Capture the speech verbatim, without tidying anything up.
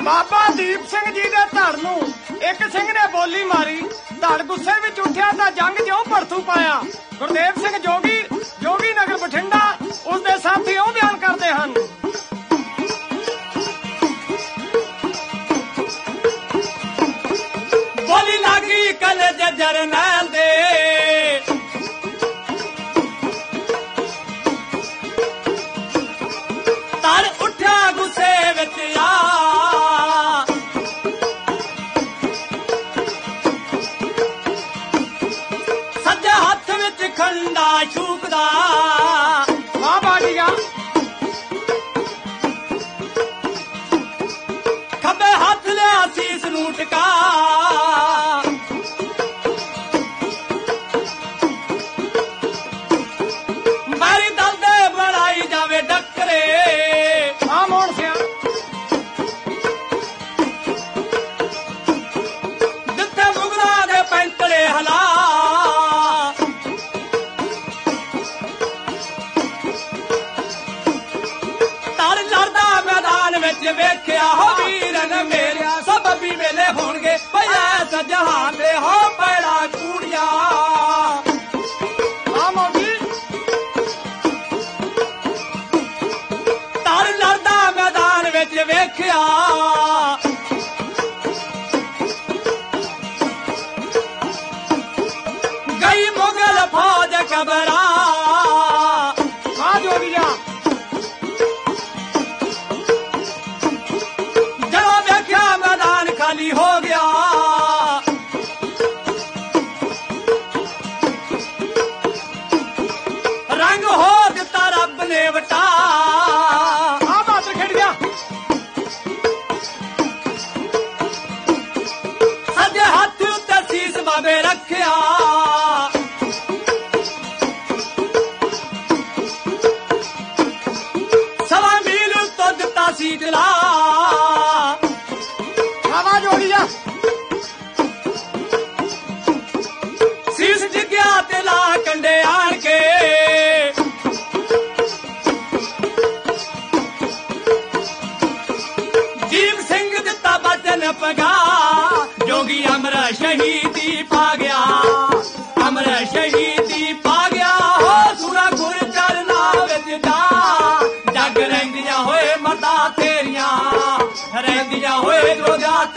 ਬਾਬਾ ਦੀਪ ਸਿੰਘ ਜੀ ਦੇ ਧੜ ਨੂੰ ਇੱਕ ਸਿੰਘ ਨੇ ਬੋਲੀ ਮਾਰੀ। ਧੜ ਗੁੱਸੇ ਵਿੱਚ ਉੱਠਿਆ ਤਾਂ ਜੰਗ ਜਿਉਂ ਭੜਥੂ ਪਾਇਆ। ਗੁਰਦੇਵ ਸਿੰਘ ਜੋਗੀ ਜੋਗੀ ਨਗਰ ਬਠਿੰਡਾ ਉਸਦੇ ਸਾਥੀ ਉਹ ਬਿਆਨ ਕਰਦੇ ਹਨ। ਬੋਲੀ ਲੱਗੀ ਕਲਜ ਜਰਨੈਲ ਦੇ ਧੜ ਉੱਠਿਆ ਗੁੱਸੇ ਵਿੱਚ ਆ ਸੱਜੇ ਹੱਥ ਵਿੱਚ ਖੰਡਾ ਛੂਕਦਾ ਵਾਹ ਬਾਜੀਆ ਖੱਬੇ ਹੱਥ ਲਿਆ ਸੀਸ ਨੂੰ ਟਿਕਾ ਮਾਰੀ ਦਲ ਦੇ ਬਣਾਈ ਜਾਵੇ ਡੱਕਰੇ ਆ ਮੋਹਨ ਸਿਆ ਜਿੱਥੇ ਮੁਗਲਾਂ ਦੇ ਪੈਂਤੜੇ ਹਲਾ ਤੜ ਚੜਦਾ ਮੈਦਾਨ ਵਿੱਚ ਵੇਖਿਆ ਹੋ ਵੀਰਨ ਮੇਰਿਆ ਸਭ ਵੀ ਵੇਲੇ ਹੋਣਗੇ ਭਈਆ ਸਜਹਾਂ ਦੇ ਹੋ ਪੈੜਾ ਕੂੜੀਆਂ ਆ ਮੋਦੀ ਤੜ ਲੜਦਾ ਮੈਦਾਨ ਵਿੱਚ ਵੇਖਿਆ ਗਈ ਮੁਗਲ ਫੌਜ ਕਬਰਾਂ ਆ ਜੋਗੀਆ ਜਦੋਂ ਵੇਖਿਆ ਮੈਦਾਨ ਖਾਲੀ ਹੋ ਗਿਆ ਰੰਗ ਹੋ ਦਿੱਤਾ ਰੱਬ ਨੇ ਵਟਾ ਆ ਬਾਦਰ ਖੇਡ ਗਿਆ ਸੱਜੇ ਹੱਥ ਉੱਤੇ ਸੀਸ ਬਾਬੇ ਰੱਖਿਆ ਸਵਾ ਮੀਲ ਉੱਤੋਂ ਦਿੱਤਾ ਸੀ ਦਿਲਾ ਆਵਾ ਜੋਗੀਆ ਸੀਸ ਜਿੱਗਿਆ ਤੇ ਲਾ ਕੰਡੇ ਆਣ ਕੇ ਦੀਪ ਸਿੰਘ ਦਿੱਤਾ ਬਚਨ ਪਗਾ ਜੋਗੀ ਅਮਰ ਸ਼ਹੀਦੀ ਪਾ ਗਿਆ ਅਮਰ ਸ਼ਹੀਦੀ ਪਾ ਗਿਆ ਹੋ ਸੁਣਾ ਗੁਰ ਚਰਨਾ ਵਿੱਚ ਜਾ ਜਗ ਰਹਿੰਦੀਆਂ ਹੋਏ ਮਰਦਾ ਤੇਰੀਆਂ ਰਹਿੰਦੀਆਂ ਹੋਏ ਜੋਗਾ